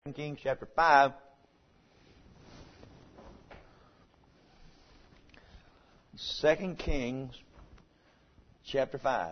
Kings chapter 5. Second Kings chapter 5.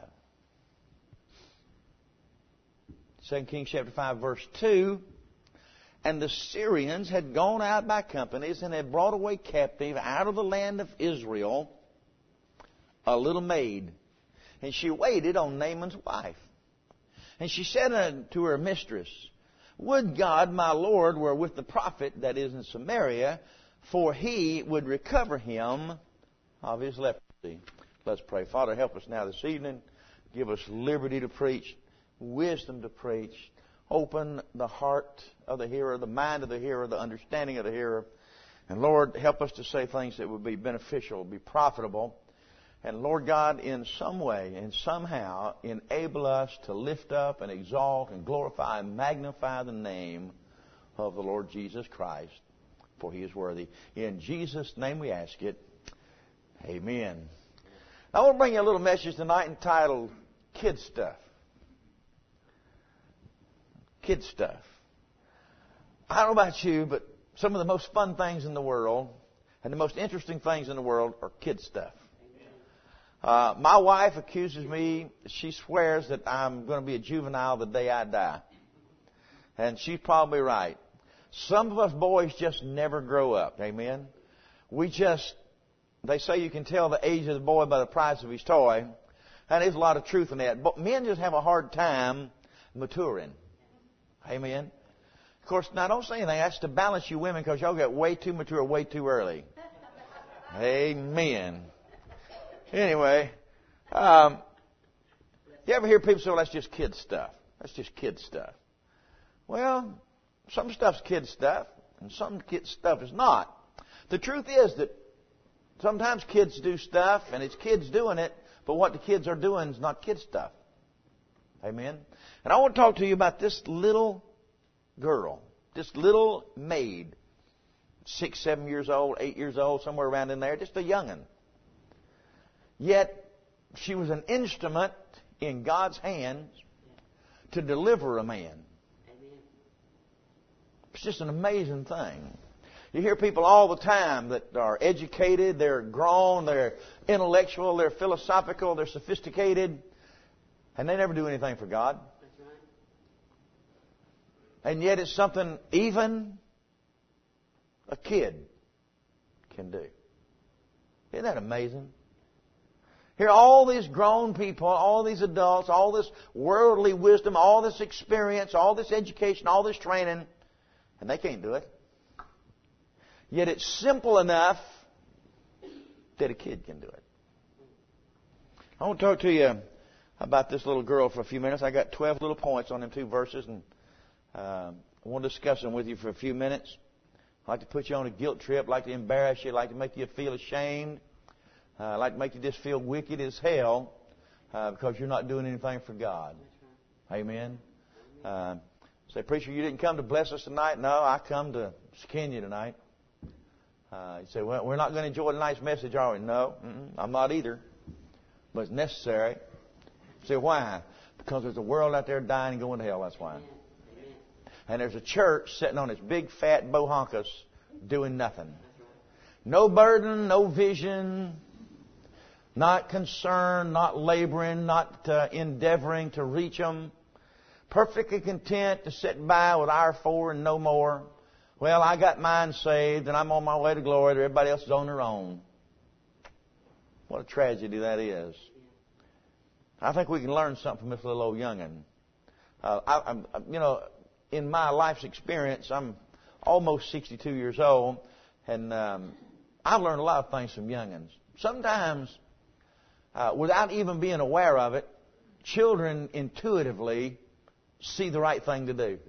2 Kings chapter 5 verse 2. And the Syrians had gone out by companies and had brought away captive out of the land of Israel a little maid. And she waited on Naaman's wife. And she said unto her mistress, Would God my Lord were with the prophet that is in Samaria, for he would recover him of his leprosy. Let's pray. Father, help us now this evening. Give us liberty to preach, wisdom to preach. Open the heart of the hearer, the mind of the hearer, the understanding of the hearer. And Lord, help us to say things that would be beneficial, be profitable. And Lord God, in some way and somehow, enable us to lift up and exalt and glorify and magnify the name of the Lord Jesus Christ, for He is worthy. In Jesus' name we ask it. Amen. I want to bring you a little message tonight entitled Kid Stuff. Kid stuff. I don't know about you, but some of the most fun things in the world and the most interesting things in the world are kid stuff. My wife accuses me, she swears that I'm going to be a juvenile the day I die. And she's probably right. Some of us boys just never grow up. Amen? They say you can tell the age of the boy by the price of his toy. And there's a lot of truth in that. But men just have a hard time maturing. Amen? Of course, now don't say anything. That's to balance you women because y'all get way too mature way too early. Amen. Anyway, you ever hear people say, well, that's just kid stuff. That's just kid stuff. Well, some stuff's kid stuff, and some kid stuff is not. The truth is that sometimes kids do stuff, and it's kids doing it, but what the kids are doing is not kid stuff. Amen? And I want to talk to you about this little girl, this little maid, 6, 7 years old, 8 years old, somewhere around in there, just a young'un. Yet, she was an instrument in God's hands to deliver a man. It's just an amazing thing. You hear people all the time that are educated, they're grown, they're intellectual, they're philosophical, they're sophisticated, and they never do anything for God. And yet it's something even a kid can do. Isn't that amazing? Here, all these grown people, all these adults, all this worldly wisdom, all this experience, all this education, all this training, and they can't do it. Yet it's simple enough that a kid can do it. I want to talk to you about this little girl for a few minutes. I got 12 little points on them 2 verses, and I want to discuss them with you for a few minutes. I'd like to put you on a guilt trip, I'd like to embarrass you, I'd like to make you feel ashamed. I'd like to make you just feel wicked as hell because you're not doing anything for God. Amen. Say, preacher, you didn't come to bless us tonight? No, I come to skin you tonight. You say, well, we're not going to enjoy tonight's message, are we? No, I'm not either. But it's necessary. You say, why? Because there's a world out there dying and going to hell. That's why. And there's a church sitting on its big fat bohonkas doing nothing. No burden, no vision. Not concerned, not laboring, not endeavoring to reach them. Perfectly content to sit by with our 4 and no more. Well, I got mine saved and I'm on my way to glory. Everybody else is on their own. What a tragedy that is. I think we can learn something from this little old young'un. In my life's experience, I'm almost 62 years old, and I've learned a lot of things from young'uns. Sometimes, without even being aware of it, children intuitively see the right thing to do.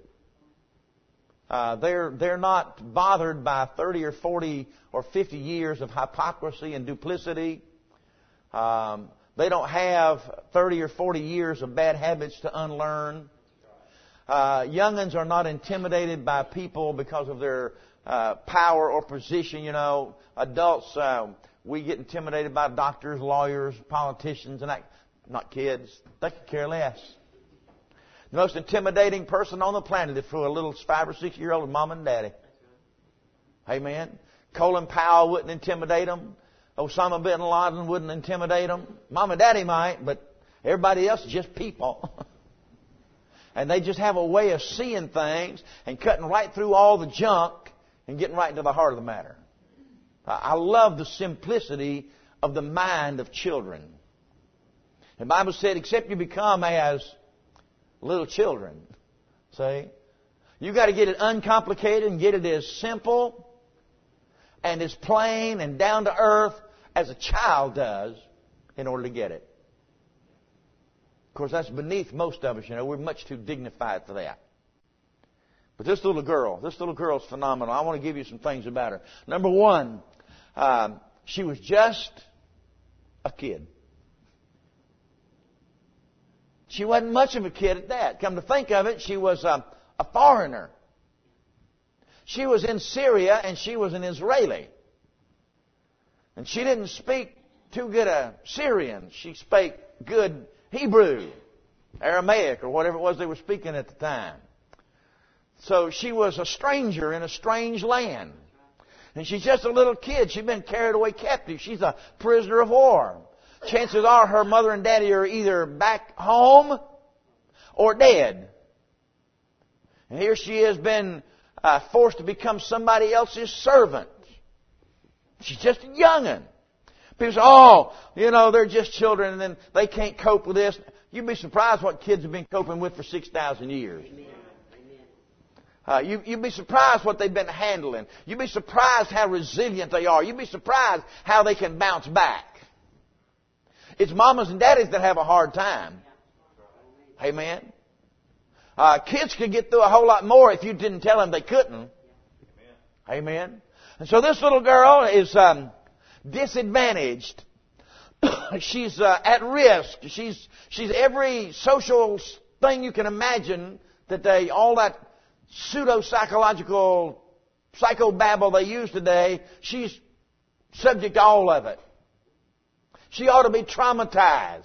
They're not bothered by 30 or 40 or 50 years of hypocrisy and duplicity. They don't have 30 or 40 years of bad habits to unlearn. Young'uns are not intimidated by people because of their power or position. You know, adults, we get intimidated by doctors, lawyers, politicians, and that. Not kids. They could care less. The most intimidating person on the planet is for a little 5 or 6 year old mom and daddy. Amen. Colin Powell wouldn't intimidate them. Osama bin Laden wouldn't intimidate them. Mom and daddy might, but everybody else is just people. And they just have a way of seeing things and cutting right through all the junk and getting right into the heart of the matter. I love the simplicity of the mind of children. The Bible said, except you become as little children. See? You got to get it uncomplicated and get it as simple and as plain and down to earth as a child does in order to get it. Of course, that's beneath most of us, you know. We're much too dignified for that. But this little girl's phenomenal. I want to give you some things about her. Number one, she was just a kid. She wasn't much of a kid at that. Come to think of it, she was a foreigner. She was in Syria and she was an Israeli. And she didn't speak too good a Syrian. She spoke good Hebrew, Aramaic, or whatever it was they were speaking at the time. So she was a stranger in a strange land. And she's just a little kid. She's been carried away captive. She's a prisoner of war. Chances are her mother and daddy are either back home or dead. And here she has been forced to become somebody else's servant. She's just a young'un. People say, they're just children and then they can't cope with this. You'd be surprised what kids have been coping with for 6,000 years. You'd be surprised what they've been handling. You'd be surprised how resilient they are. You'd be surprised how they can bounce back. It's mamas and daddies that have a hard time. Amen. Kids could get through a whole lot more if you didn't tell them they couldn't. Amen. And so this little girl is disadvantaged. She's at risk. She's every social thing you can imagine all that pseudo-psychological psychobabble they use today, she's subject to all of it. She ought to be traumatized.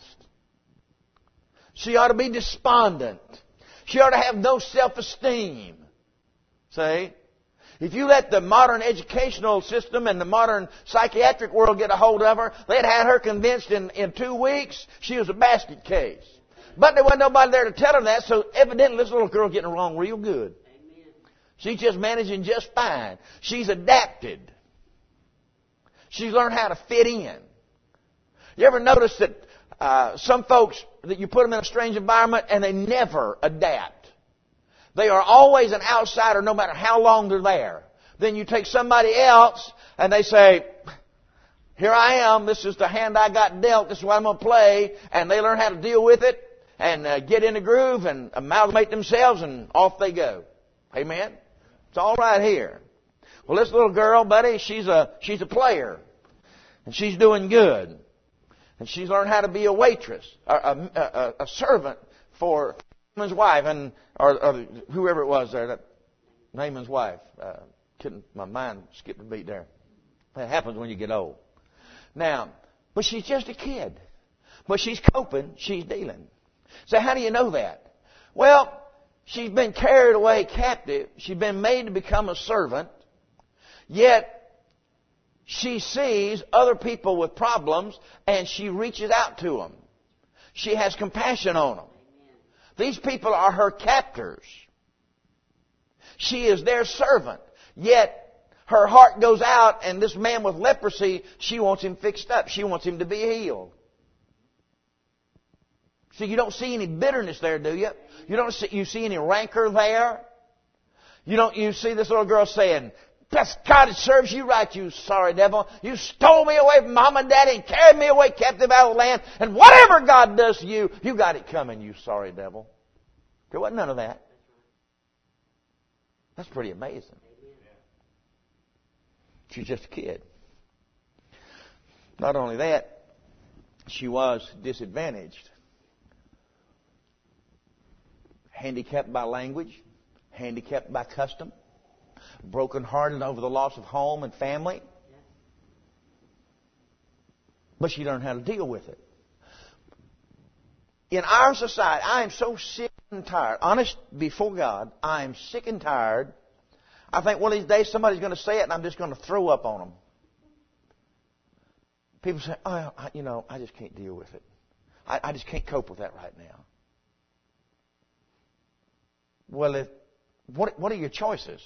She ought to be despondent. She ought to have no self-esteem. See? If you let the modern educational system and the modern psychiatric world get a hold of her, they'd had her convinced in 2 weeks she was a basket case. But there wasn't nobody there to tell her that, so evidently this little girl's getting along real good. She's just managing just fine. She's adapted. She's learned how to fit in. You ever notice that some folks, that you put them in a strange environment and they never adapt? They are always an outsider no matter how long they're there. Then you take somebody else and they say, here I am, this is the hand I got dealt, this is what I'm going to play, and they learn how to deal with it and get in the groove and amalgamate themselves and off they go. Amen? It's all right here. Well, this little girl, buddy, she's a player. And she's doing good. And she's learned how to be a waitress, a servant for Naaman's wife, or whoever it was there, that Naaman's wife. My mind skipped a beat there. That happens when you get old. Now, but she's just a kid. But she's coping, she's dealing. So how do you know that? Well, she's been carried away captive. She's been made to become a servant. Yet, she sees other people with problems and she reaches out to them. She has compassion on them. These people are her captors. She is their servant. Yet, her heart goes out and this man with leprosy, she wants him fixed up. She wants him to be healed. So you don't see any bitterness there, do you? You see any rancor there? You see this little girl saying, "Bless God, it serves you right, you sorry devil. You stole me away from mom and daddy and carried me away captive out of the land. And whatever God does to you, you got it coming, you sorry devil." There wasn't none of that. That's pretty amazing. She's just a kid. Not only that, she was disadvantaged. Handicapped by language, handicapped by custom, brokenhearted over the loss of home and family. But she learned how to deal with it. In our society, I am so sick and I'm tired. Honest before God, I am sick and tired. I think one of these days somebody's going to say it and I'm just going to throw up on them. People say, oh, I just can't deal with it. I just can't cope with that right now. Well, what are your choices?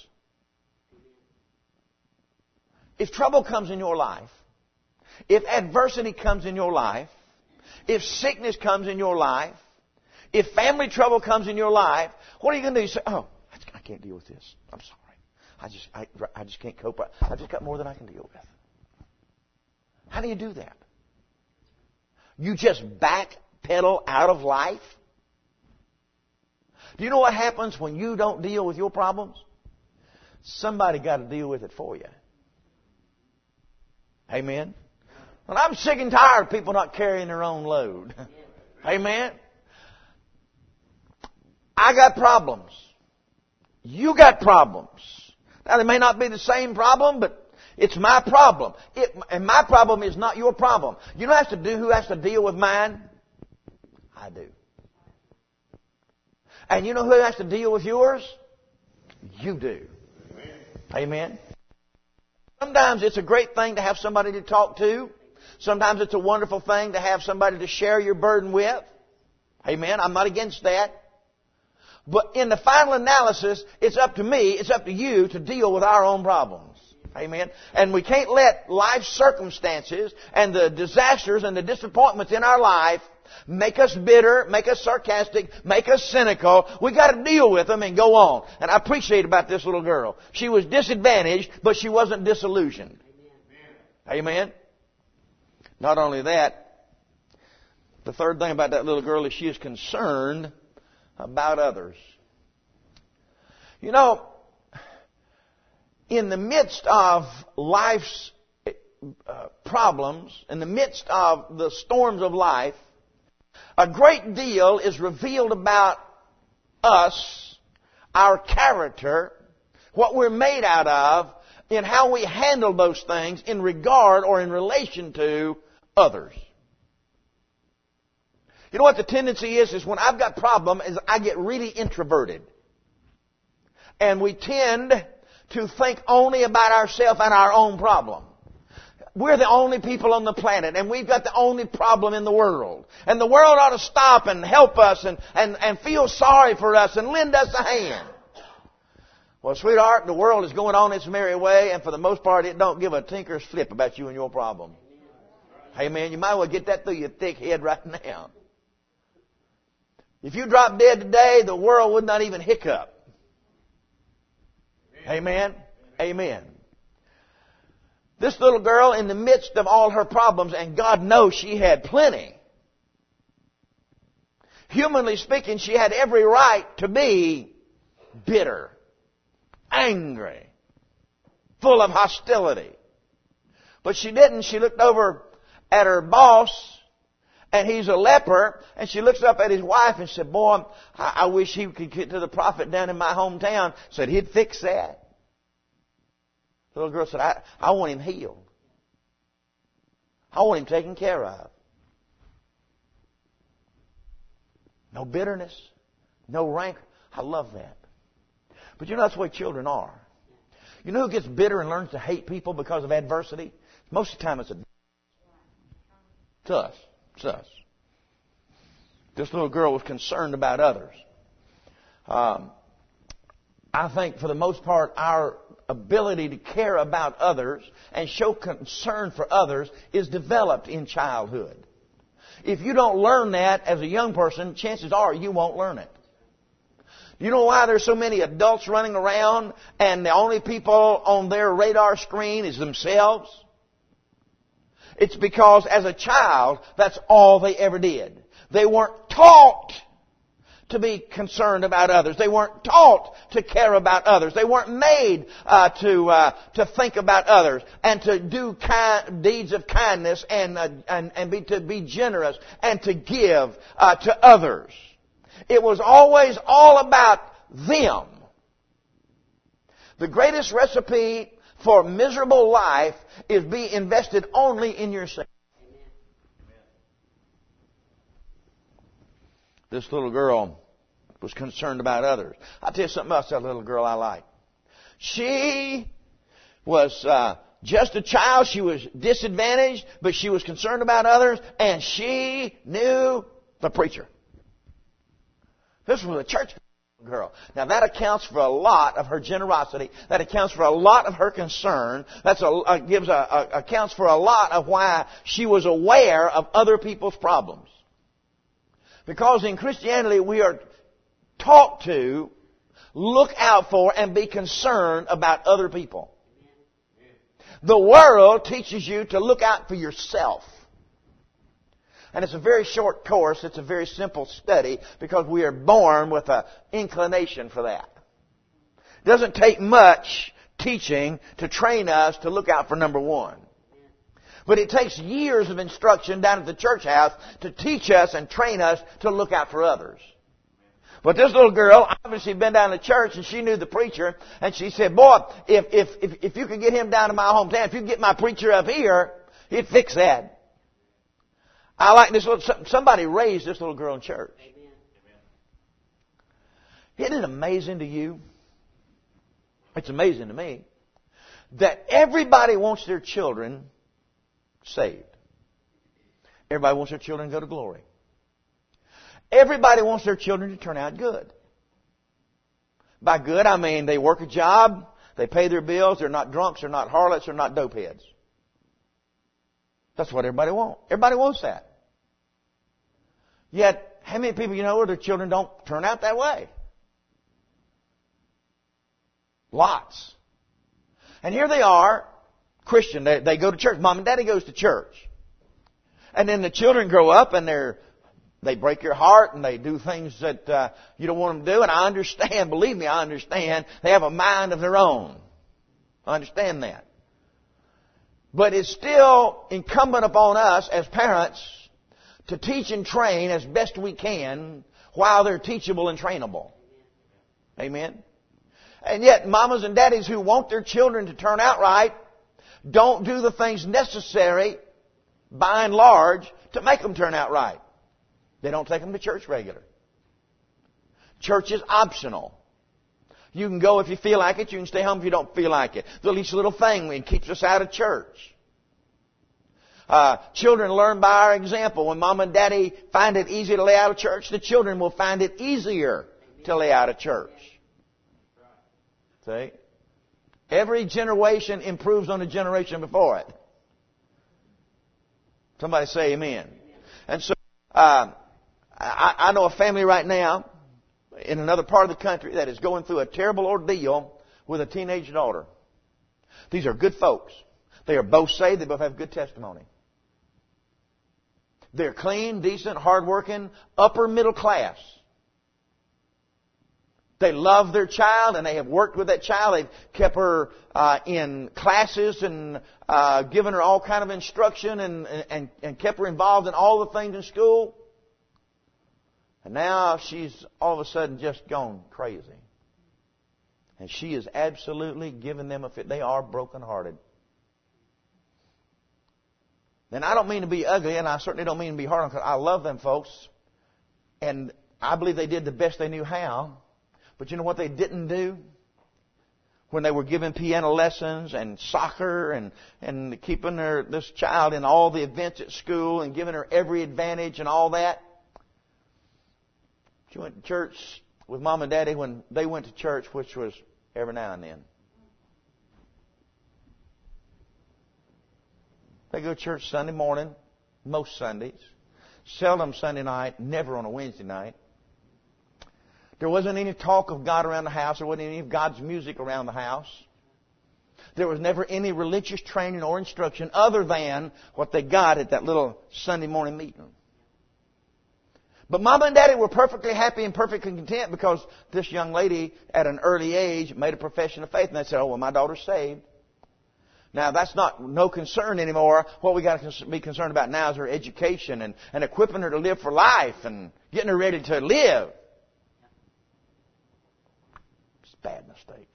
If trouble comes in your life, if adversity comes in your life, if sickness comes in your life, if family trouble comes in your life, what are you going to do? You say, oh, I can't deal with this. I'm sorry. I just can't cope. I just got more than I can deal with. How do you do that? You just backpedal out of life? Do you know what happens when you don't deal with your problems? Somebody got to deal with it for you. Amen? Well, I'm sick and tired of people not carrying their own load. Amen? I got problems. You got problems. Now, they may not be the same problem, but it's my problem. And my problem is not your problem. You know who has to deal with mine? I do. And you know who has to deal with yours? You do. Amen. Sometimes it's a great thing to have somebody to talk to. Sometimes it's a wonderful thing to have somebody to share your burden with. Amen. I'm not against that. But in the final analysis, it's up to me, it's up to you to deal with our own problems. Amen. And we can't let life circumstances and the disasters and the disappointments in our life make us bitter, make us sarcastic, make us cynical. We got to deal with them and go on. And I appreciate about this little girl. She was disadvantaged, but she wasn't disillusioned. Amen. Not only that, the third thing about that little girl is she is concerned about others. You know, in the midst of life's problems, in the midst of the storms of life, a great deal is revealed about us, our character, what we're made out of, in how we handle those things in regard or in relation to others. You know what the tendency is when I've got problem is I get really introverted. And we tend to think only about ourselves and our own problem. We're the only people on the planet, and we've got the only problem in the world. And the world ought to stop and help us and feel sorry for us and lend us a hand. Well, sweetheart, the world is going on its merry way, and for the most part, it don't give a tinker's flip about you and your problem. Amen. You might well get that through your thick head right now. If you drop dead today, the world would not even hiccup. Amen. Amen. This little girl, in the midst of all her problems, and God knows she had plenty. Humanly speaking, she had every right to be bitter, angry, full of hostility. But she didn't. She looked over at her boss, and he's a leper, and she looks up at his wife and said, boy, I wish he could get to the prophet down in my hometown. Said he'd fix that. The little girl said, I want him healed. I want him taken care of. No bitterness, no rancor. I love that. But you know that's the way children are. You know who gets bitter and learns to hate people because of adversity? Most of the time it's us. It's us. This little girl was concerned about others. I think for the most part our ability to care about others and show concern for others is developed in childhood. If you don't learn that as a young person, chances are you won't learn it. You know why there's so many adults running around and the only people on their radar screen is themselves? It's because as a child, that's all they ever did. They weren't taught to be concerned about others. They weren't taught to care about others. They weren't made to think about others and to do deeds of kindness and to be generous and to give to others. It was always all about them. The greatest recipe for miserable life is be invested only in yourself. This little girl was concerned about others. I'll tell you something else, that little girl I like. She was just a child. She was disadvantaged, but she was concerned about others, and she knew the preacher. This was a church girl. Now that accounts for a lot of her generosity. That accounts for a lot of her concern. Accounts for a lot of why she was aware of other people's problems. Because in Christianity we are taught to look out for and be concerned about other people. The world teaches you to look out for yourself. And it's a very short course. It's a very simple study because we are born with an inclination for that. It doesn't take much teaching to train us to look out for number one. But it takes years of instruction down at the church house to teach us and train us to look out for others. But this little girl obviously been down to church and she knew the preacher, and she said, boy, if you could get him down to my hometown, if you could get my preacher up here, he'd fix that. I like this somebody raised this little girl in church. Amen. Isn't it amazing to you? It's amazing to me that everybody wants their children saved. Everybody wants their children to go to glory. Everybody wants their children to turn out good. By good, I mean they work a job, they pay their bills, they're not drunks, they're not harlots, they're not dopeheads. That's what everybody wants. Everybody wants that. Yet, how many people you know where their children don't turn out that way? Lots. And here they are, Christian. They go to church. Mom and Daddy goes to church. And then the children grow up and they break your heart and they do things that you don't want them to do. And I understand, believe me, I understand. They have a mind of their own. I understand that. But it's still incumbent upon us as parents to teach and train as best we can while they're teachable and trainable. Amen? And yet, mamas and daddies who want their children to turn out right don't do the things necessary, by and large, to make them turn out right. They don't take them to church regular. Church is optional. You can go if you feel like it. You can stay home if you don't feel like it. The least little thing that keeps us out of church. Children learn by our example. When mom and daddy find it easy to lay out of church, the children will find it easier to lay out of church. See? Every generation improves on the generation before it. Somebody say amen. And so, I know a family right now in another part of the country that is going through a terrible ordeal with a teenage daughter. These are good folks. They are both saved. They both have good testimony. They're clean, decent, hardworking, upper middle class. They love their child and they have worked with that child. They've kept her in classes and given her all kind of instruction and kept her involved in all the things in school. And now she's all of a sudden just gone crazy. And she is absolutely giving them a fit. They are brokenhearted. And I don't mean to be ugly, and I certainly don't mean to be hard on them, because I love them folks. And I believe they did the best they knew how. But you know what they didn't do? When they were giving piano lessons and soccer and keeping this child in all the events at school and giving her every advantage and all that. She went to church with mom and daddy when they went to church, which was every now and then. They go to church Sunday morning, most Sundays. Seldom Sunday night, never on a Wednesday night. There wasn't any talk of God around the house. There wasn't any of God's music around the house. There was never any religious training or instruction other than what they got at that little Sunday morning meeting. But Mama and Daddy were perfectly happy and perfectly content because this young lady at an early age made a profession of faith. And they said, oh, well, my daughter's saved. Now, that's not no concern anymore. What we got to be concerned about now is her education and equipping her to live for life and getting her ready to live. It's a bad mistake.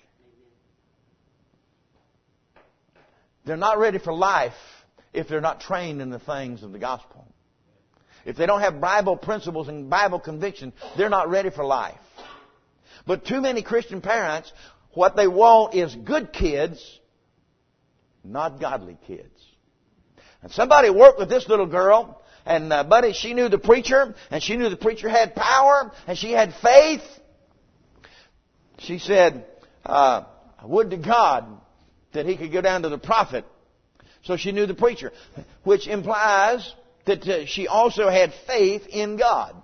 They're not ready for life if they're not trained in the things of the gospel. If they don't have Bible principles and Bible conviction, they're not ready for life. But too many Christian parents, what they want is good kids, not godly kids. And somebody worked with this little girl, and buddy, she knew the preacher, and she knew the preacher had power, and she had faith. She said, I would to God that he could go down to the prophet. So she knew the preacher, which implies that she also had faith in God.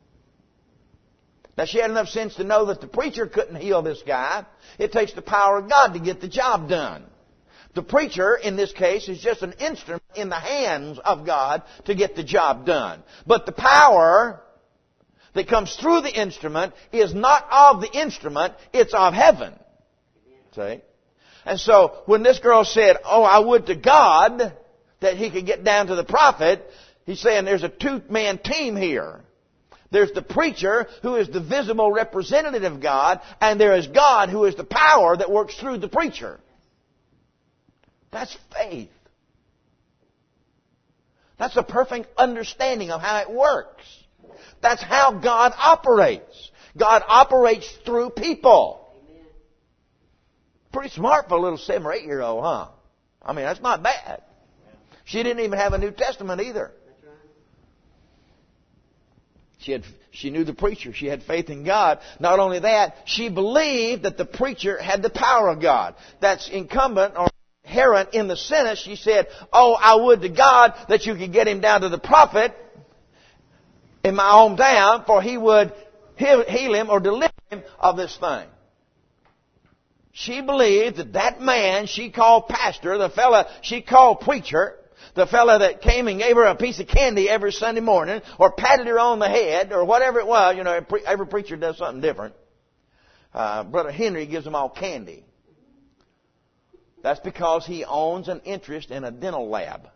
Now, she had enough sense to know that the preacher couldn't heal this guy. It takes the power of God to get the job done. The preacher, in this case, is just an instrument in the hands of God to get the job done. But the power that comes through the instrument is not of the instrument, it's of heaven. See? And so, when this girl said, oh, I would to God that he could get down to the prophet, he's saying there's a two-man team here. There's the preacher, who is the visible representative of God, and there is God, who is the power that works through the preacher. That's faith. That's a perfect understanding of how it works. That's how God operates. God operates through people. Pretty smart for a little 7 or 8-year-old, huh? I mean, that's not bad. She didn't even have a New Testament either. She knew the preacher. She had faith in God. Not only that, she believed that the preacher had the power of God. That's incumbent or inherent in the sentence. She said, oh, I would to God that you could get him down to the prophet in my hometown, for he would heal him or deliver him of this thing. She believed that that man she called pastor, the fella she called preacher, the fella that came and gave her a piece of candy every Sunday morning, or patted her on the head, or whatever it was. You know, every preacher does something different. Brother Henry gives them all candy. That's because he owns an interest in a dental lab.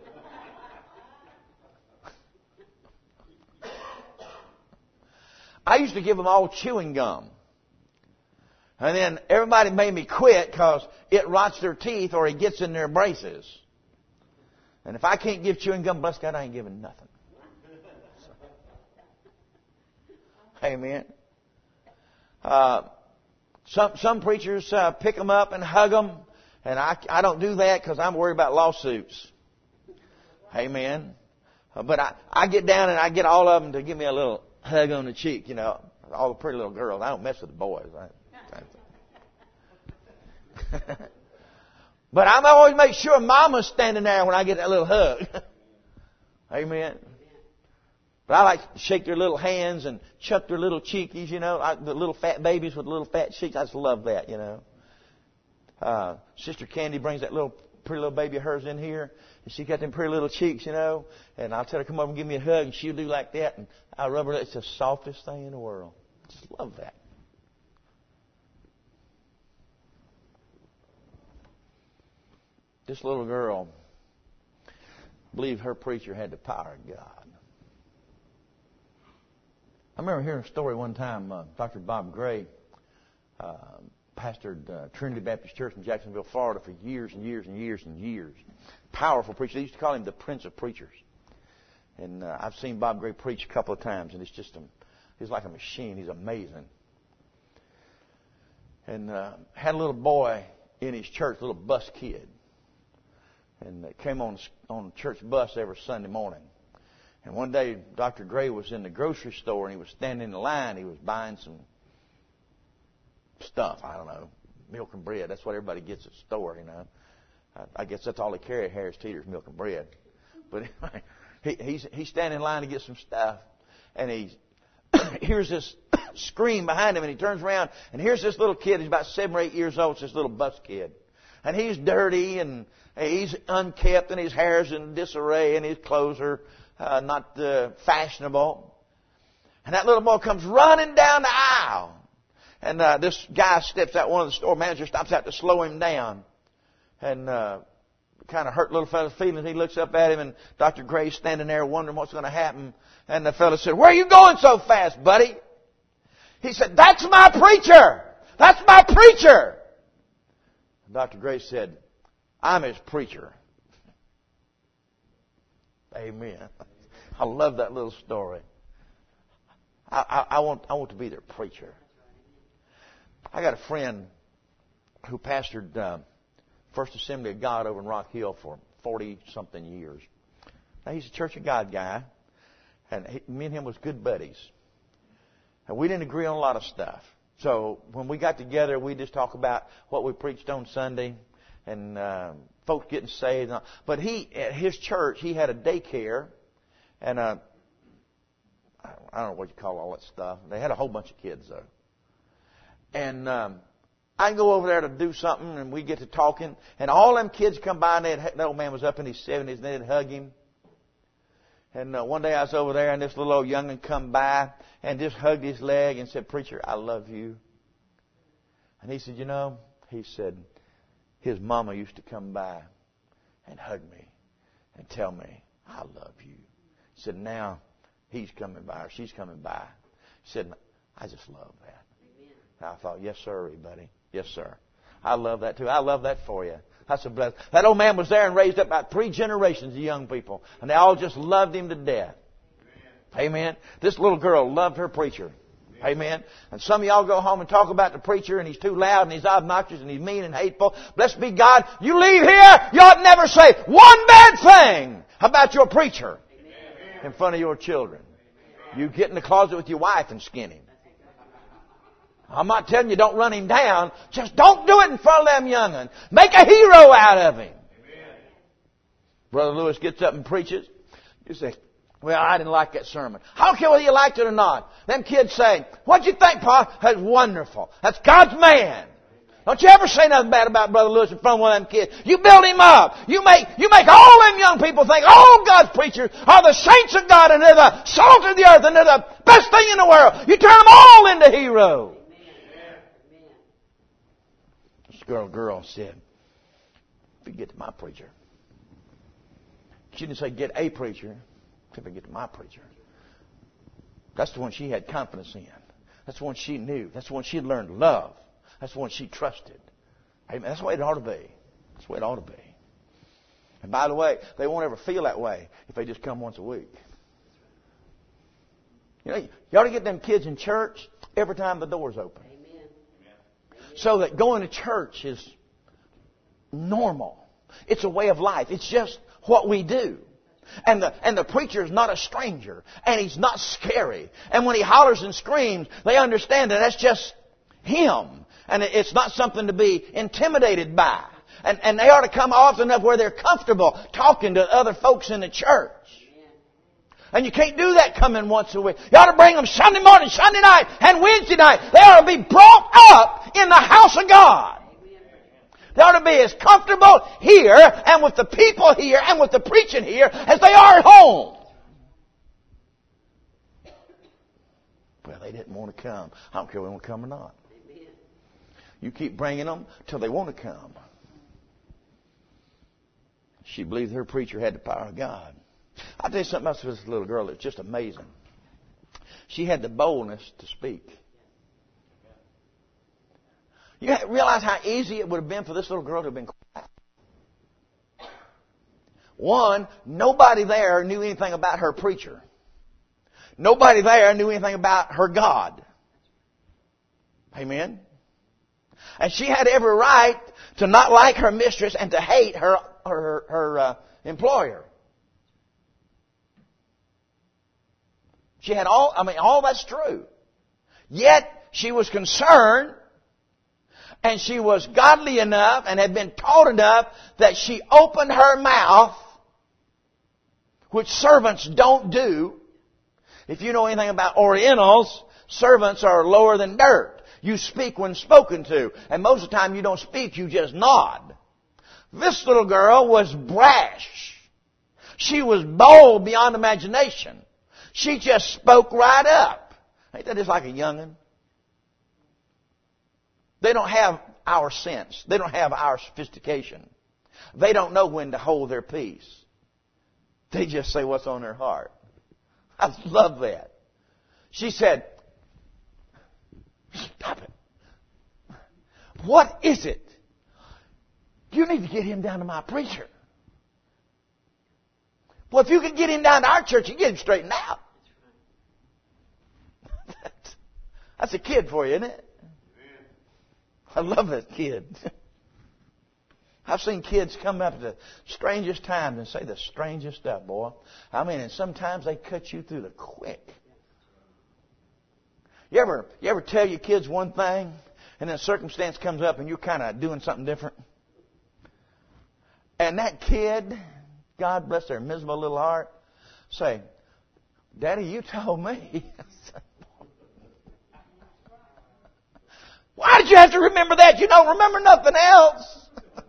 I used to give them all chewing gum. And then everybody made me quit because it rots their teeth or it gets in their braces. And if I can't give chewing gum, bless God, I ain't giving nothing. Amen. Some preachers pick them up and hug them. And I don't do that because I'm worried about lawsuits. Amen. But I get down and I get all of them to give me a little hug on the cheek, you know. All the pretty little girls. I don't mess with the boys. But I'm always make sure Mama's standing there when I get that little hug. Amen. But I like to shake their little hands and chuck their little cheekies, you know. The little fat babies with little fat cheeks. I just love that, you know. Sister Candy brings that pretty little baby of hers in here. And she got them pretty little cheeks, you know. And I'll tell her, come over and give me a hug. And she'll do like that. And I rub her. It's the softest thing in the world. I just love that. This little girl believed her preacher had the power of God. I remember hearing a story one time. Dr. Bob Gray pastored Trinity Baptist Church in Jacksonville, Florida for years and years and years and years. Powerful preacher. They used to call him the Prince of Preachers. And I've seen Bob Gray preach a couple of times, and he's like a machine. He's amazing. And had a little boy in his church, a little bus kid. And came on the church bus every Sunday morning. And one day, Dr. Gray was in the grocery store, and he was standing in the line. He was buying some stuff. I don't know, milk and bread. That's what everybody gets at the store, you know. I guess that's all they carry at Harris Teeter's, milk and bread. But anyway, he's standing in line to get some stuff. And he hears this scream behind him, and he turns around, and here's this little kid. He's about 7 or 8 years old. It's this little bus kid. And he's dirty, and he's unkept, and his hair's in disarray, and his clothes are not fashionable. And that little boy comes running down the aisle. And this guy steps out, one of the store managers stops out to slow him down. And kind of hurt little fella's feelings. He looks up at him, and Dr. Gray's standing there wondering what's going to happen. And the fella said, "Where are you going so fast, buddy?" He said, "That's my preacher! That's my preacher!" Dr. Gray said, "I'm his preacher." Amen. I love that little story. I want to be their preacher. I got a friend who pastored First Assembly of God over in Rock Hill for 40-something years. Now, he's a Church of God guy, and me and him was good buddies. And we didn't agree on a lot of stuff. So when we got together, we just talk about what we preached on Sunday and folks getting saved. But at his church, he had a daycare and I don't know what you call all that stuff. They had a whole bunch of kids, though. And I go over there to do something, and we get to talking. And all them kids come by, and that old man was up in his 70s, and they'd hug him. And one day I was over there, and this little old young'un come by and just hugged his leg and said, "Preacher, I love you." And he said, he said, his mama used to come by and hug me and tell me, "I love you." He said, now he's coming by or she's coming by. He said, "I just love that." Amen. I thought, yes, sir, buddy. Yes, sir. I love that too. I love that for you. That's a blessing. That old man was there and raised up about 3 generations of young people. And they all just loved him to death. Amen. Amen. This little girl loved her preacher. Amen. Amen. And some of y'all go home and talk about the preacher and he's too loud and he's obnoxious and he's mean and hateful. Blessed be God. You leave here, you ought never say one bad thing about your preacher. Amen. In front of your children. You get in the closet with your wife and skin him. I'm not telling you don't run him down. Just don't do it in front of them young'un. Make a hero out of him. Amen. Brother Lewis gets up and preaches. You say, "Well, I didn't like that sermon." I don't care whether you liked it or not. Them kids say, "What'd you think, Pa?" "That's wonderful. That's God's man." Don't you ever say nothing bad about Brother Lewis in front of one of them kids. You build him up. You make all them young people think all God's preachers are the saints of God and they're the salt of the earth and they're the best thing in the world. You turn them all into heroes. Girl said, "If you get to my preacher." She didn't say get a preacher. If you get to my preacher. That's the one she had confidence in. That's the one she knew. That's the one she learned to love. That's the one she trusted. Amen. That's the way it ought to be. That's the way it ought to be. And by the way, they won't ever feel that way if they just come once a week. You ought to get them kids in church every time the door's open. So that going to church is normal. It's a way of life. It's just what we do. And the preacher is not a stranger. And he's not scary. And when he hollers and screams, they understand that that's just him. And it's not something to be intimidated by. And they ought to come often enough where they're comfortable talking to other folks in the church. And you can't do that coming once a week. You ought to bring them Sunday morning, Sunday night, and Wednesday night. They ought to be brought up in the house of God. They ought to be as comfortable here and with the people here and with the preaching here as they are at home. Well, they didn't want to come. I don't care if they want to come or not. You keep bringing them till they want to come. She believed her preacher had the power of God. I'll tell you something else with this little girl that's just amazing. She had the boldness to speak. You realize how easy it would have been for this little girl to have been quiet. One, nobody there knew anything about her preacher. Nobody there knew anything about her God. Amen? And she had every right to not like her mistress and to hate her employer. She had all that's true. Yet, she was concerned, and she was godly enough, and had been taught enough, that she opened her mouth, which servants don't do. If you know anything about Orientals, servants are lower than dirt. You speak when spoken to, and most of the time you don't speak, you just nod. This little girl was brash. She was bold beyond imagination. She just spoke right up. Ain't that just like a young'un? They don't have our sense. They don't have our sophistication. They don't know when to hold their peace. They just say what's on their heart. I love that. She said, "Stop it. What is it? You need to get him down to my preacher." Well, if you could get him down to our church, you get him straightened out. That's a kid for you, isn't it? I love that kid. I've seen kids come up at the strangest times and say the strangest stuff, boy. I mean, and sometimes they cut you through the quick. You ever tell your kids one thing, and then a circumstance comes up and you're kind of doing something different? And that kid, God bless their miserable little heart, say, Daddy, you told me. Why did you have to remember that? You don't remember nothing else.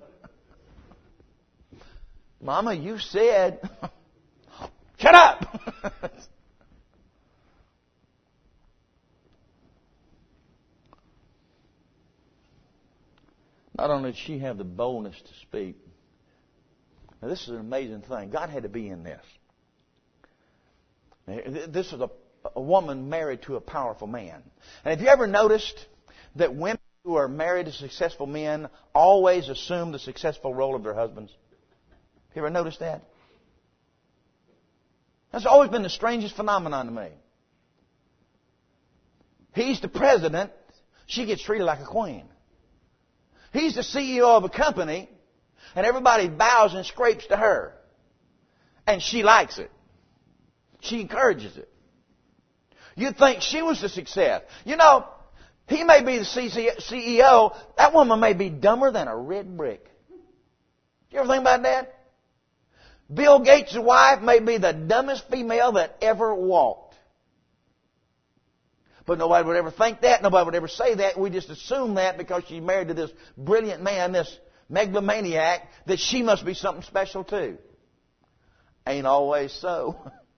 Mama, you said. Shut up. Not only did she have the boldness to speak. Now, this is an amazing thing. God had to be in this. This is a woman married to a powerful man. And have you ever noticed that women who are married to successful men always assume the successful role of their husbands? Have you ever noticed that? That's always been the strangest phenomenon to me. He's the president. She gets treated like a queen. He's the CEO of a company, and everybody bows and scrapes to her. And she likes it. She encourages it. You'd think she was the success. You know, he may be the CEO. That woman may be dumber than a red brick. You ever think about that? Bill Gates' wife may be the dumbest female that ever walked. But nobody would ever think that. Nobody would ever say that. We just assume that because she's married to this brilliant man, this megalomaniac, that she must be something special too. Ain't always so.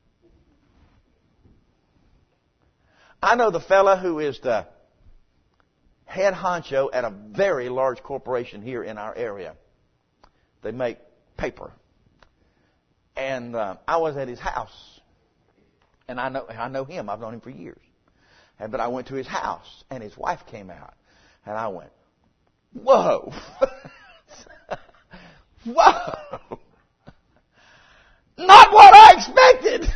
I know the fella who is the head honcho at a very large corporation here in our area. They make paper. And I was at his house. And I know him. I've known him for years. But I went to his house, and his wife came out. And I went, whoa. Whoa. Not what I expected.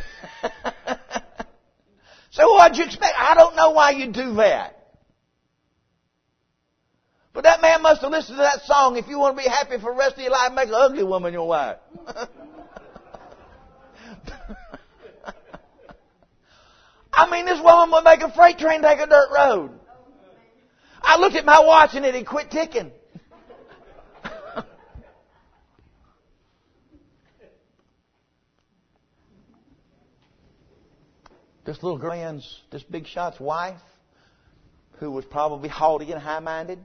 So what'd you expect? I don't know why you do that. But that man must have listened to that song. If you want to be happy for the rest of your life, make an ugly woman your wife. I mean, this woman would make a freight train take a dirt road. I looked at my watch and it had quit ticking. This little girl's, this big shot's wife, who was probably haughty and high-minded,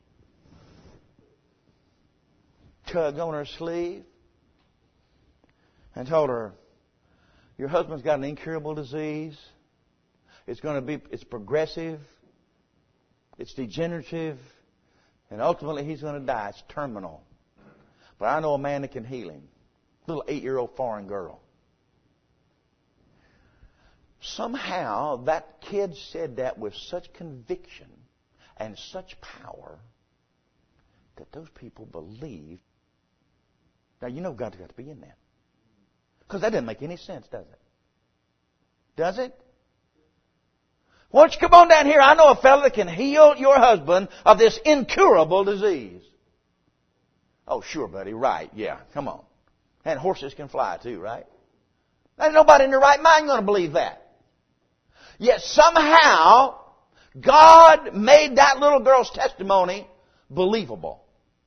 tugged on her sleeve and told her, your husband's got an incurable disease. It's progressive. It's degenerative. And ultimately he's going to die. It's terminal. But I know a man that can heal him. Little 8-year-old foreign girl. Somehow that kid said that with such conviction and such power that those people believed. Now you know God's got to be in that. Because that doesn't make any sense, does it? Does it? Why don't you come on down here? I know a fellow that can heal your husband of this incurable disease. Oh, sure, buddy. Right. Yeah. Come on. And horses can fly too, right? There's nobody in their right mind going to believe that. Yet somehow, God made that little girl's testimony believable.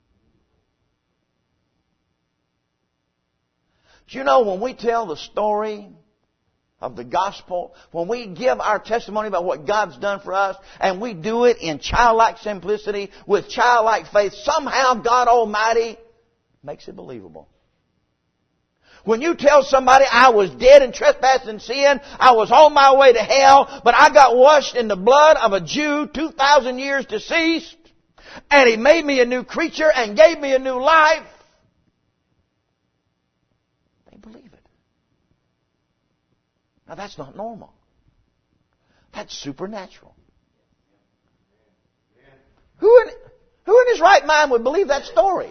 Do you know when we tell the story of the gospel, when we give our testimony about what God's done for us, and we do it in childlike simplicity, with childlike faith, somehow God Almighty makes it believable. When you tell somebody, I was dead in trespass and sin, I was on my way to hell, but I got washed in the blood of a Jew 2,000 years deceased, and He made me a new creature and gave me a new life, they believe it. Now that's not normal. That's supernatural. Who in his right mind would believe that story?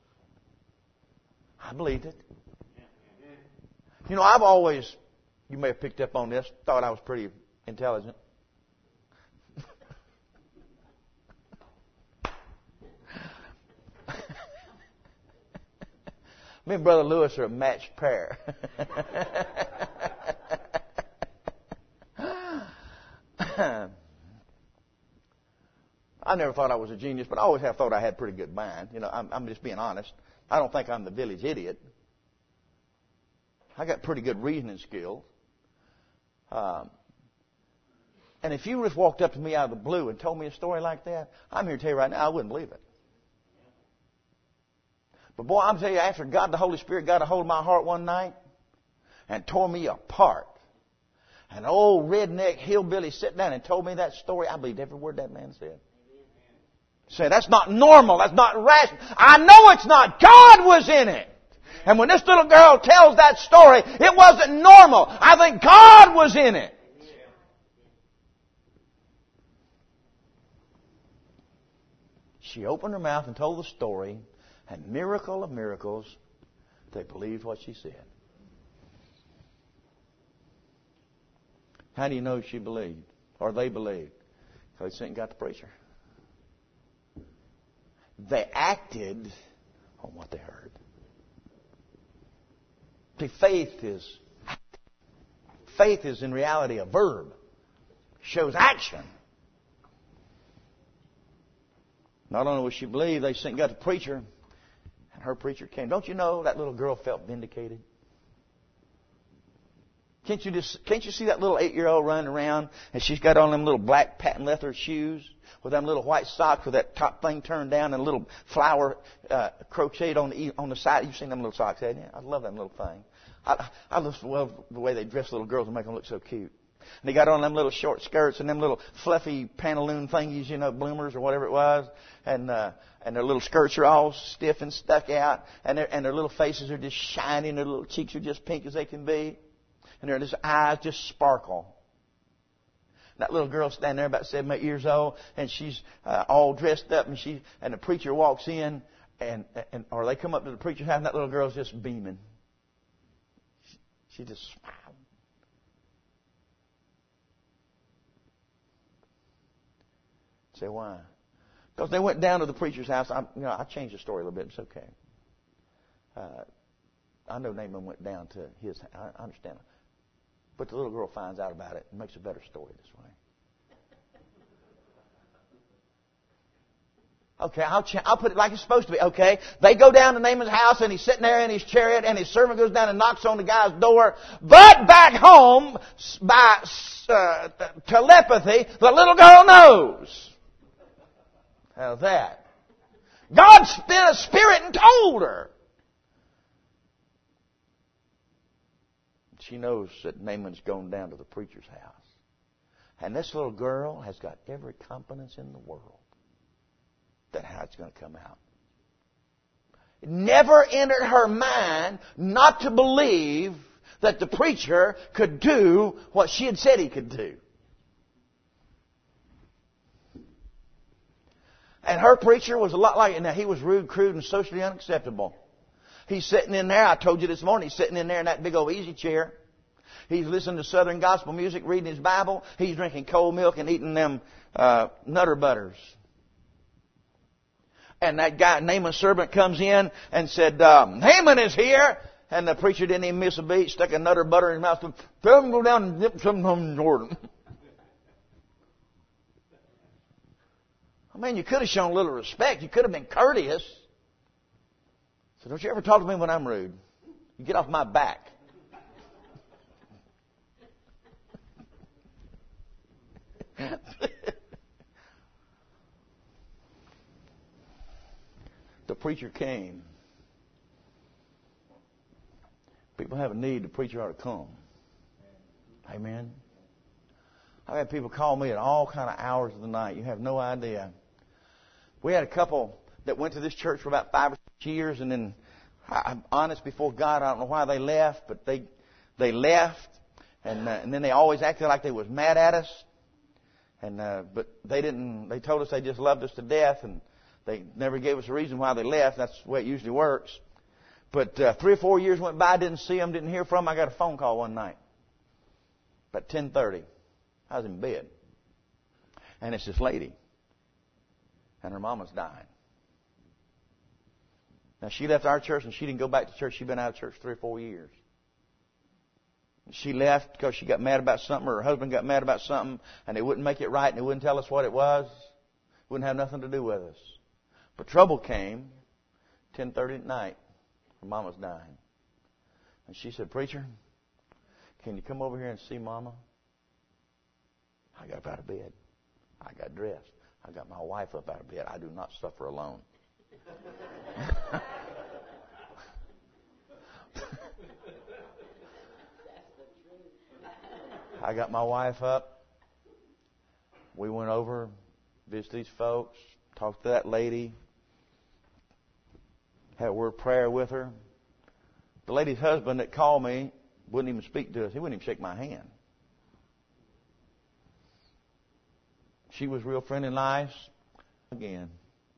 I believed it. You know, I've always, you may have picked up on this, thought I was pretty intelligent. Me and Brother Lewis are a matched pair. I never thought I was a genius, but I always have thought I had pretty good mind. You know, I'm just being honest. I don't think I'm the village idiot. I got pretty good reasoning skills. And if you just walked up to me out of the blue and told me a story like that, I'm here to tell you right now, I wouldn't believe it. But boy, I'm telling you, after God, the Holy Spirit, got a hold of my heart one night and tore me apart. An old redneck hillbilly sat down and told me that story. I believed every word that man said. Say, that's not normal. That's not rational. I know it's not. God was in it. And when this little girl tells that story, it wasn't normal. I think God was in it. She opened her mouth and told the story, and miracle of miracles, they believed what she said. How do you know she believed? Or they believed? Because they sent and got the preacher. They acted on what they heard. See, faith is in reality a verb. Shows action. Not only was she believed, they sent and got the preacher, and her preacher came. Don't you know that little girl felt vindicated? Can't you see that little 8-year-old running around, and she's got on them little black patent leather shoes with them little white socks with that top thing turned down and a little flower crocheted on the side. You've seen them little socks, haven't you? I love them little thing. I love the way they dress little girls and make them look so cute. And they got on them little short skirts and them little fluffy pantaloon thingies, you know, bloomers or whatever it was. And their little skirts are all stiff and stuck out. And their little faces are just shiny and their little cheeks are just pink as they can be. And their eyes just sparkle. That little girl standing there about 7, 8 years old, and she's all dressed up, and the preacher walks in, or they come up to the preacher's house, and that little girl's just beaming. She just smiling. Say why? Because they went down to the preacher's house. I changed the story a little bit. It's okay. I know Naaman went down to his. I understand. But the little girl finds out about it and makes a better story this way. Okay, I'll put it like it's supposed to be. Okay, they go down to Naaman's house and he's sitting there in his chariot and his servant goes down and knocks on the guy's door. But back home, by telepathy, the little girl knows. How's that? God sent a spirit and told her. She knows that Naaman's gone down to the preacher's house. And this little girl has got every confidence in the world that how it's going to come out. It never entered her mind not to believe that the preacher could do what she had said he could do. And her preacher was a lot like, now he was rude, crude, and socially unacceptable. He's sitting in there, I told you this morning, he's sitting in there in that big old easy chair. He's listening to Southern gospel music, reading his Bible. He's drinking cold milk and eating them Nutter Butters. And that guy, Naaman's servant, comes in and said, Naaman is here. And the preacher didn't even miss a beat, stuck a Nutter Butter in his mouth, and tell him to go down and dip some from Jordan. I mean, you could have shown a little respect. You could have been courteous. So don't you ever talk to me when I'm rude. You get off my back. The preacher came. People have a need, the preacher ought to come. Amen. I've had people call me at all kind of hours of the night. You have no idea. We had a couple that went to this church for about 5 or 6 years, and then, I'm honest before God, I don't know why they left, but they left, and then they always acted like they was mad at us, but they didn't. They told us they just loved us to death, and they never gave us a reason why they left. That's the way it usually works. But 3 or 4 years went by, didn't see them, didn't hear from them. I got a phone call one night, about 10:30. I was in bed, and it's this lady, and her mama's dying. Now, she left our church and she didn't go back to church. She'd been out of church 3 or 4 years. She left because she got mad about something, or her husband got mad about something, and they wouldn't make it right, and they wouldn't tell us what it was. Wouldn't have nothing to do with us. But trouble came 10:30 at night. Her mom was dying. And she said, "Preacher, can you come over here and see Mama?" I got up out of bed. I got dressed. I got my wife up out of bed. I do not suffer alone. I got my wife up. We went over, visited these folks, talked to that lady, had a word of prayer with her. The lady's husband that called me wouldn't even speak to us. He wouldn't even shake my hand. She was real friendly and nice. Again.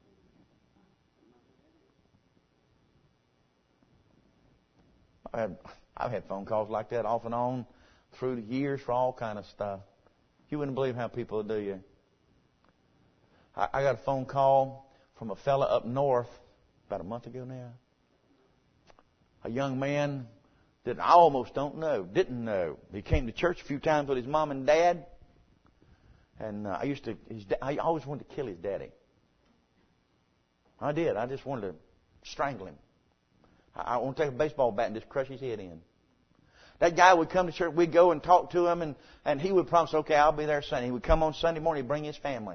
I've had phone calls like that off and on through the years for all kind of stuff. You wouldn't believe how people do you. I got a phone call from a fella up north about a month ago now. A young man that I almost didn't know. He came to church a few times with his mom and dad. And I always wanted to kill his daddy. I did. I just wanted to strangle him. I want to take a baseball bat and just crush his head in. That guy would come to church. We'd go and talk to him, and he would promise, "Okay, I'll be there Sunday." He would come on Sunday morning. He'd bring his family.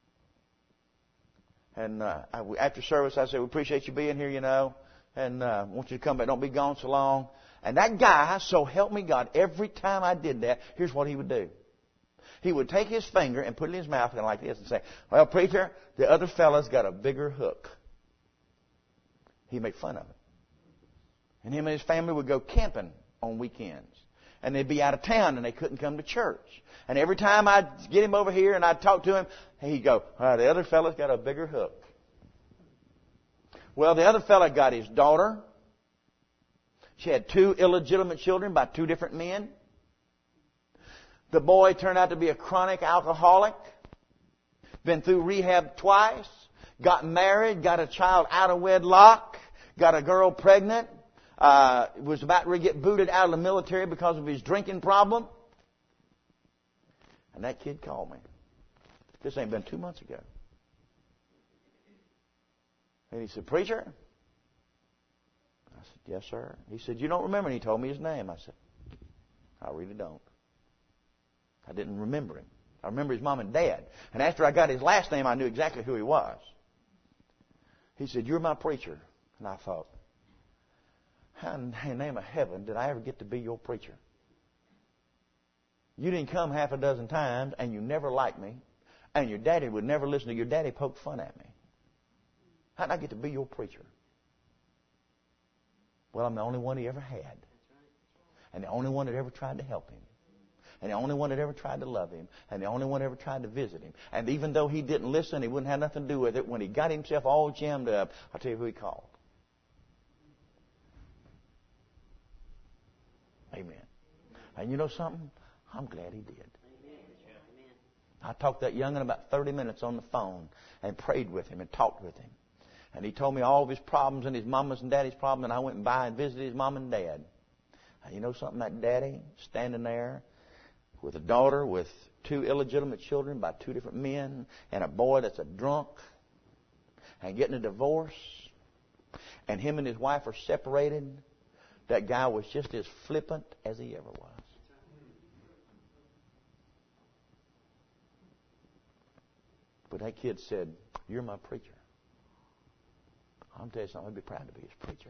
And after service, I said, "We appreciate you being here, and want you to come back. Don't be gone so long." And that guy, so help me God, every time I did that, here's what he would do. He would take his finger and put it in his mouth like this and say, "Well, preacher, the other fella's got a bigger hook." He'd make fun of it. And him and his family would go camping on weekends. And they'd be out of town and they couldn't come to church. And every time I'd get him over here and I'd talk to him, he'd go, "The other fella's got a bigger hook." Well, the other fella got his daughter. She had 2 illegitimate children by 2 different men. The boy turned out to be a chronic alcoholic. Been through rehab twice. Got married. Got a child out of wedlock. Got a girl pregnant. Was about to get booted out of the military because of his drinking problem. And that kid called me. This ain't been 2 months ago. And he said, "Preacher?" I said, "Yes, sir." He said, "You don't remember?" And he told me his name. I said, "I really don't." I didn't remember him. I remember his mom and dad. And after I got his last name, I knew exactly who he was. He said, "You're my preacher." And I thought, how in the name of heaven did I ever get to be your preacher? You didn't come half a dozen times, and you never liked me, and your daddy would never listen to you. Your daddy poked fun at me. How did I get to be your preacher? Well, I'm the only one he ever had. And the only one that ever tried to help him. And the only one that ever tried to love him. And the only one that ever tried to visit him. And even though he didn't listen, he wouldn't have nothing to do with it. When he got himself all jammed up, I'll tell you who he called. Amen. And you know something? I'm glad he did. I talked to that young'un about 30 minutes on the phone and prayed with him and talked with him. And he told me all of his problems and his mama's and daddy's problems, and I went by and visited his mom and dad. And you know something? That daddy standing there with a daughter with 2 illegitimate children by 2 different men and a boy that's a drunk and getting a divorce, and him and his wife are separated. That guy was just as flippant as he ever was. But that kid said, "You're my preacher." I'm telling you something, I'd be proud to be his preacher.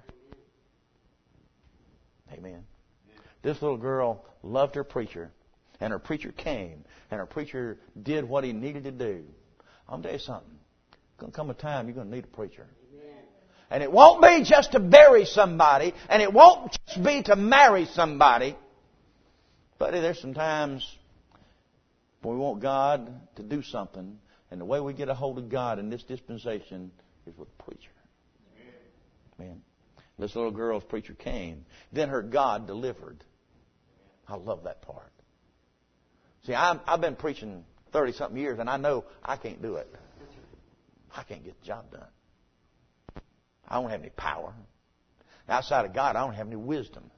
Amen. This little girl loved her preacher, and her preacher came, and her preacher did what he needed to do. I'm telling you something. There's going to come a time you're going to need a preacher. And it won't be just to bury somebody, and it won't just be to marry somebody. But there's some times when we want God to do something, and the way we get a hold of God in this dispensation is with a preacher. Amen. This little girl's preacher came. Then her God delivered. I love that part. See, I've been preaching 30-something years, and I know I can't do it. I can't get the job done. I don't have any power. Outside of God, I don't have any wisdom.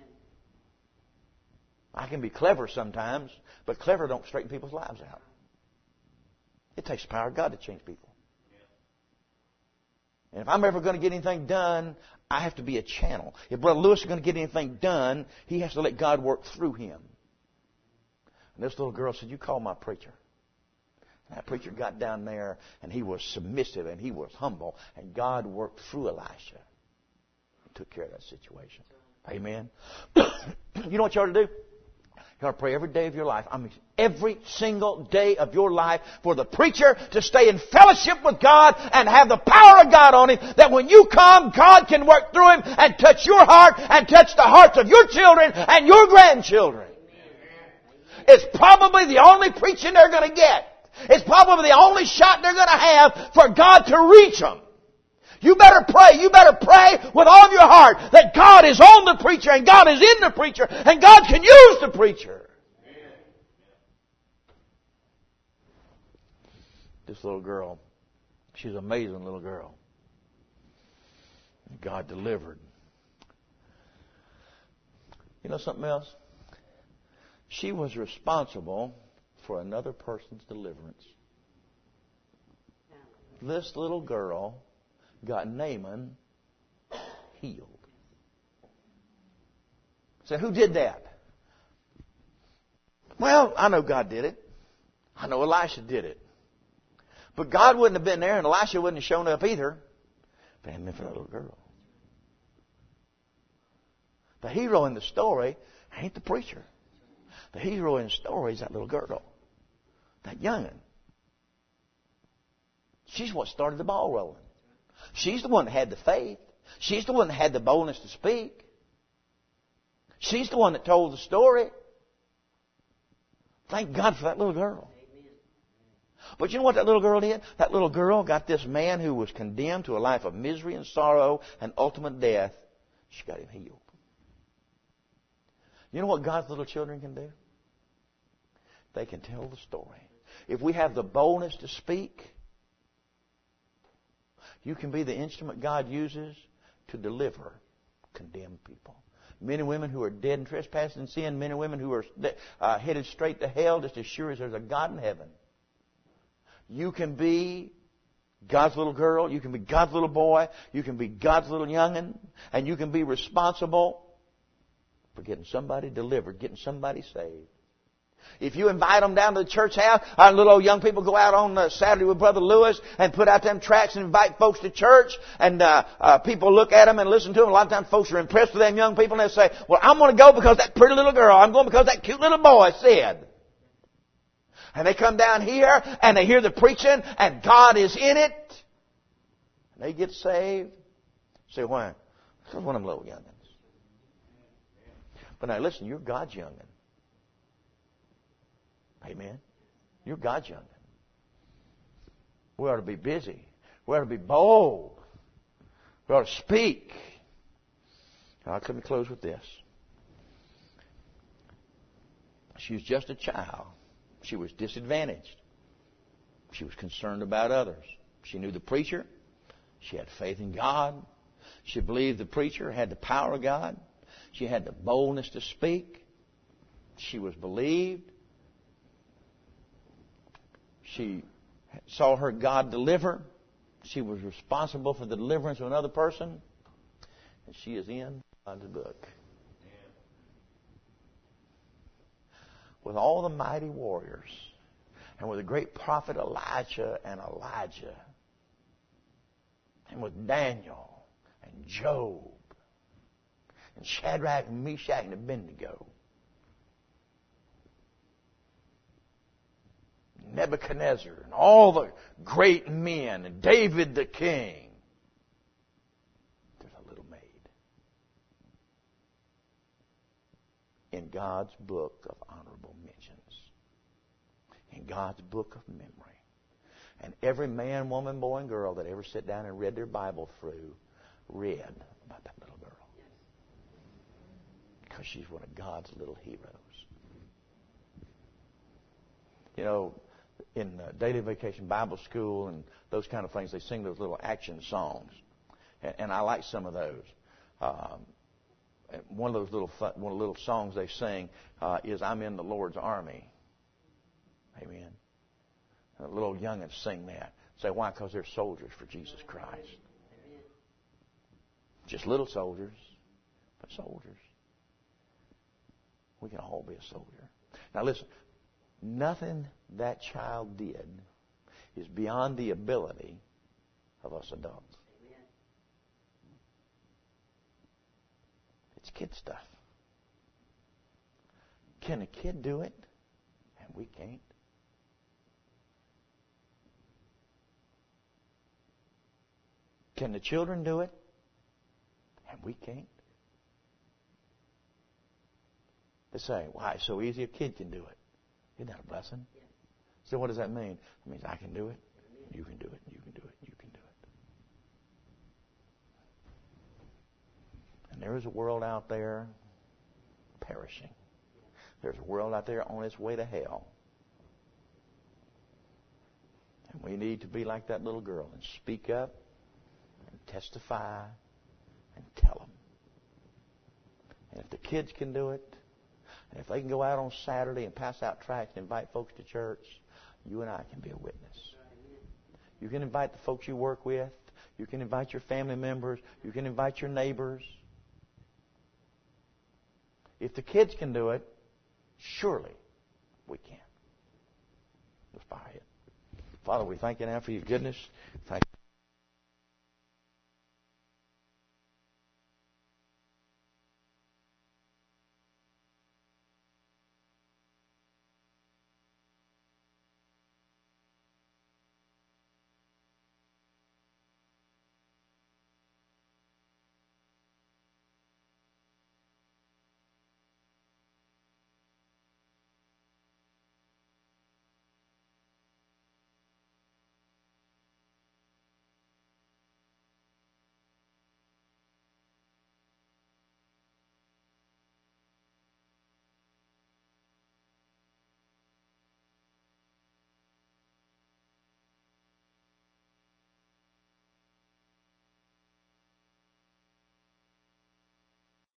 I can be clever sometimes, but clever don't straighten people's lives out. It takes the power of God to change people. And if I'm ever going to get anything done, I have to be a channel. If Brother Lewis is going to get anything done, he has to let God work through him. And this little girl said, you call my preacher. And that preacher got down there, and he was submissive, and he was humble, and God worked through Elisha and took care of that situation. Amen. You know what you ought to do? You ought to pray every day of your life. I mean, every single day of your life for the preacher to stay in fellowship with God and have the power of God on him, that when you come, God can work through him and touch your heart and touch the hearts of your children and your grandchildren. It's probably the only preaching they're going to get. It's probably the only shot they're going to have for God to reach them. You better pray. You better pray with all of your heart that God is on the preacher and God is in the preacher and God can use the preacher. This little girl, she's an amazing little girl. God delivered. You know something else? She was responsible for another person's deliverance. This little girl got Naaman healed. So who did that? Well, I know God did it. I know Elisha did it. But God wouldn't have been there and Elisha wouldn't have shown up either if it hadn't been for that little girl. The hero in the story ain't the preacher. The hero in the story is that little girl. That young'un. She's what started the ball rolling. She's the one that had the faith. She's the one that had the boldness to speak. She's the one that told the story. Thank God for that little girl. But you know what that little girl did? That little girl got this man who was condemned to a life of misery and sorrow and ultimate death. She got him healed. You know what God's little children can do? They can tell the story. If we have the boldness to speak, you can be the instrument God uses to deliver condemned people. Men and women who are dead in trespass and sin, men and women who are headed straight to hell just as sure as there's a God in heaven. You can be God's little girl, you can be God's little boy, you can be God's little young'un, and you can be responsible for getting somebody delivered, getting somebody saved. If you invite them down to the church house, our little old young people go out on Saturday with Brother Lewis and put out them tracts and invite folks to church, and people look at them and listen to them. A lot of times folks are impressed with them young people and they say, well, I'm going to go because that pretty little girl, I'm going because that cute little boy said. And they come down here and they hear the preaching and God is in it. And they get saved. Say, why? Because one of them little young'uns. But now listen, you're God's young'un. Amen. You're God's young'un. We ought to be busy. We ought to be bold. We ought to speak. Now, let me close with this. She was just a child. She was disadvantaged. She was concerned about others. She knew the preacher. She had faith in God. She believed the preacher had the power of God. She had the boldness to speak. She was believed. She saw her God deliver. She was responsible for the deliverance of another person. And she is in God's book. With all the mighty warriors, and with the great prophet Elijah and Elijah, and with Daniel and Job, and Shadrach and Meshach and Abednego, Nebuchadnezzar, and all the great men, and David the king. There's a little maid in God's book of honorable mentions, in God's book of memory. And every man, woman, boy, and girl that ever sat down and read their Bible through read about that little girl. Because she's one of God's little heroes. You know, in Daily Vacation Bible School and those kind of things, they sing those little action songs. And I like some of those. One of those little songs they sing is "I'm in the Lord's army." Amen. And the little youngins sing that. Say why? Because they're soldiers for Jesus Christ. Just little soldiers, but soldiers. We can all be a soldier. Now listen, nothing that child did is beyond the ability of us adults. It's kid stuff. Can a kid do it? And we can't. Can the children do it? And we can't. They say, why, it's so easy, a kid can do it. Isn't that a blessing? Yeah. So what does that mean? It means I can do it, you can do it, you can do it, you can do it. And there is a world out there perishing. There's a world out there on its way to hell. And we need to be like that little girl and speak up and testify and tell them. And if the kids can do it, and if they can go out on Saturday and pass out tracts and invite folks to church, you and I can be a witness. You can invite the folks you work with. You can invite your family members. You can invite your neighbors. If the kids can do it, surely we can. Let's bow our head. Father, we thank you now for your goodness. Thank you.